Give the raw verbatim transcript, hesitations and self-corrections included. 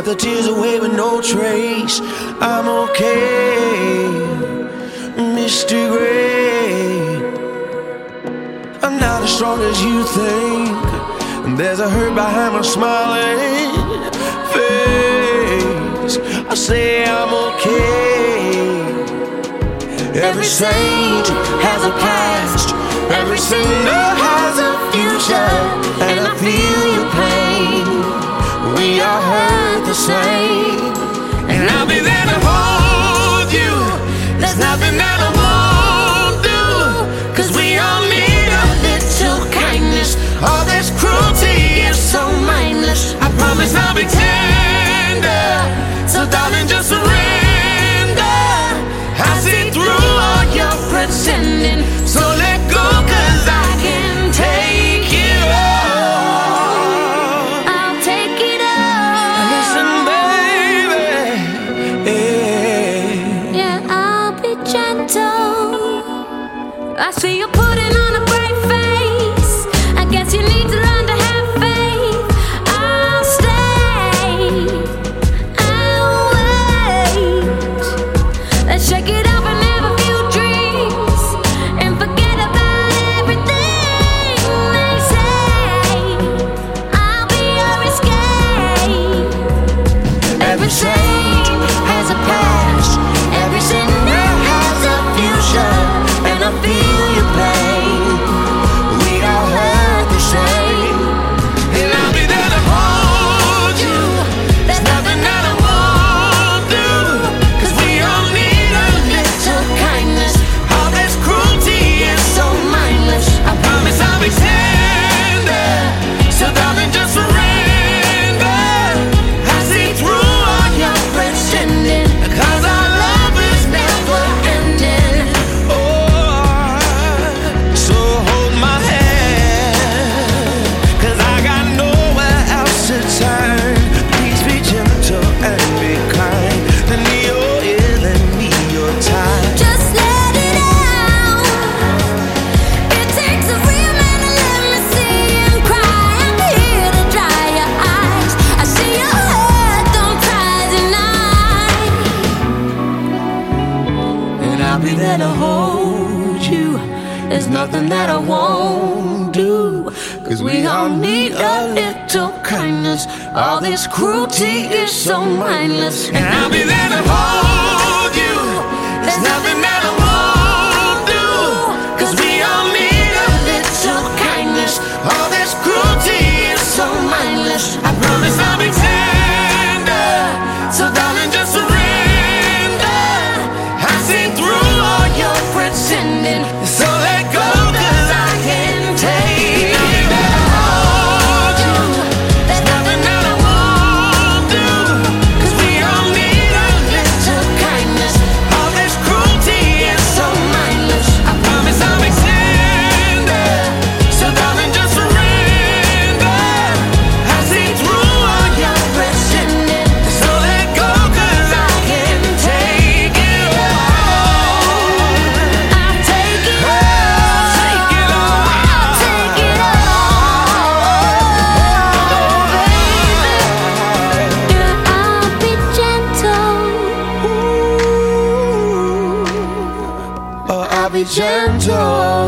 the tears away with no trace. I'm okay, Mister Gray. I'm not as strong as you think. There's a hurt behind my smiling face. I say I'm okay. Every saint has a past, every sinner has a future, and I feel your pain. We are hurt the same, and I'll be there to hold you. There's nothing that I won't do, 'cause we all need a little kindness. All this cruelty is so mindless. I promise I'll be tender, so darling, just surrender. I see through all your pretending, so let go, 'cause I can take it all. I'll take it all. Listen, baby, yeah, Yeah, I'll be gentle. I see you putting on a brave face. I guess you need to learn to have faith. I'll stay, I'll wait. Let's shake it up and have a few drinks and forget about everything they say. I'll be your escape. every saint has a past, every sinner has a future, and I feel your pain. We all hurt the same, and I'll be there to hold you. There's nothing that I won't do, 'cause we all need a little kindness. All this cruelty is so mindless. I promise I'll be tender, so darling, just surrender. I see through all your pretending, 'cause our love is never ending. Oh, so hold my hand, 'cause I got nowhere else to turn. Please be gentle and be kind. Lend me your ear, lend me your time. Just let it out. It takes a real man to let me see him cry. I'm here to dry your eyes. I see your heart, don't cry tonight. And I'll be there to hold you. There's nothing that I won't do, 'cause we all need a little kindness. All this cruelty is so mindless, and I'll be there to hold you. There's nothing that I won't do, 'cause we all need a little kindness. All this cruelty is so mindless. I promise I'll be tender, so darling, just surrender. I see through all your pretending, so let go, 'cause I can take it all. There's nothing that I won't do, 'cause we all need a little kindness. All this cruelty is so mindless. I promise I'll be tender, so darling, just surrender. I see through all your pretending, so let go, 'cause I can take it all. I'll take it all. Take it all. I'll take it all, baby. Yeah, I'll be gentle. Oh, I'll be gentle.